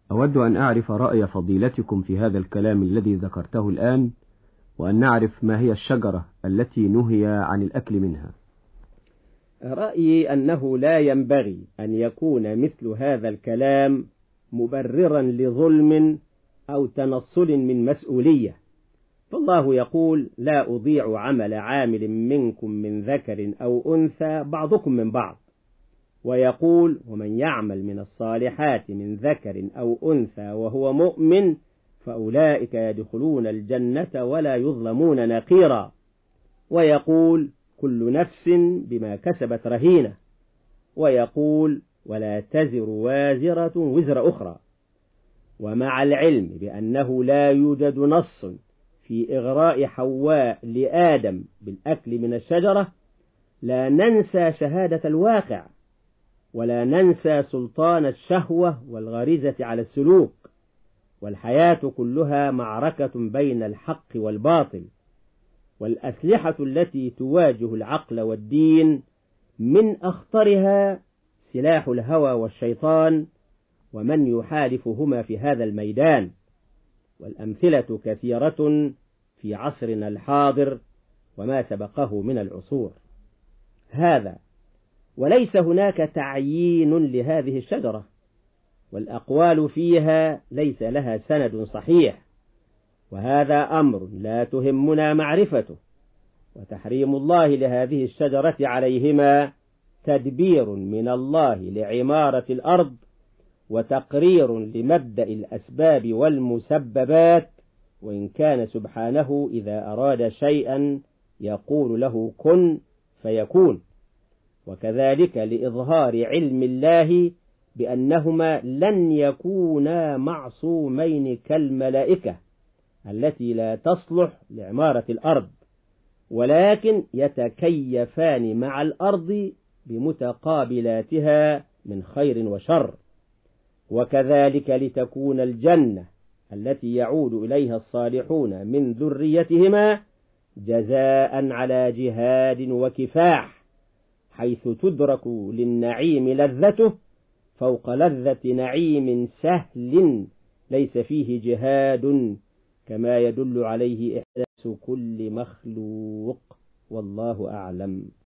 أود أن أعرف رأي فضيلتكم في هذا الكلام الذي ذكرته الآن، وأن نعرف ما هي الشجرة التي نهي عن الأكل منها. رأيي أنه لا ينبغي أن يكون مثل هذا الكلام مبررا لظلم أو تنصل من مسؤولية، فالله يقول: لا أضيع عمل عامل منكم من ذكر أو أنثى بعضكم من بعض، ويقول: ومن يعمل من الصالحات من ذكر أو أنثى وهو مؤمن فأولئك يدخلون الجنة ولا يظلمون نقيرا، ويقول: كل نفس بما كسبت رهينة، ويقول: ولا تزر وازرة وزر أخرى. ومع العلم بأنه لا يوجد نص في إغراء حواء لآدم بالأكل من الشجرة، لا ننسى شهادة الواقع، ولا ننسى سلطان الشهوة والغريزة على السلوك، والحياة كلها معركة بين الحق والباطل، والأسلحة التي تواجه العقل والدين من أخطرها سلاح الهوى والشيطان، ومن يحالفهما في هذا الميدان، والأمثلة كثيرة في عصرنا الحاضر وما سبقه من العصور. هذا وليس هناك تعيين لهذه الشجرة، والأقوال فيها ليس لها سند صحيح، وهذا أمر لا تهمنا معرفته. وتحريم الله لهذه الشجرة عليهما تدبير من الله لعمارة الأرض، وتقرير لمبدأ الأسباب والمسببات، وإن كان سبحانه إذا أراد شيئا يقول له كن فيكون. وكذلك لإظهار علم الله بأنهما لن يكونا معصومين كالملائكة التي لا تصلح لعمارة الأرض، ولكن يتكيفان مع الأرض بمتقابلاتها من خير وشر. وكذلك لتكون الجنة التي يعود إليها الصالحون من ذريتهما جزاء على جهاد وكفاح، حيث تدرك للنعيم لذته فوق لذة نعيم سهل ليس فيه جهاد، كما يدل عليه إحداث كل مخلوق، والله أعلم.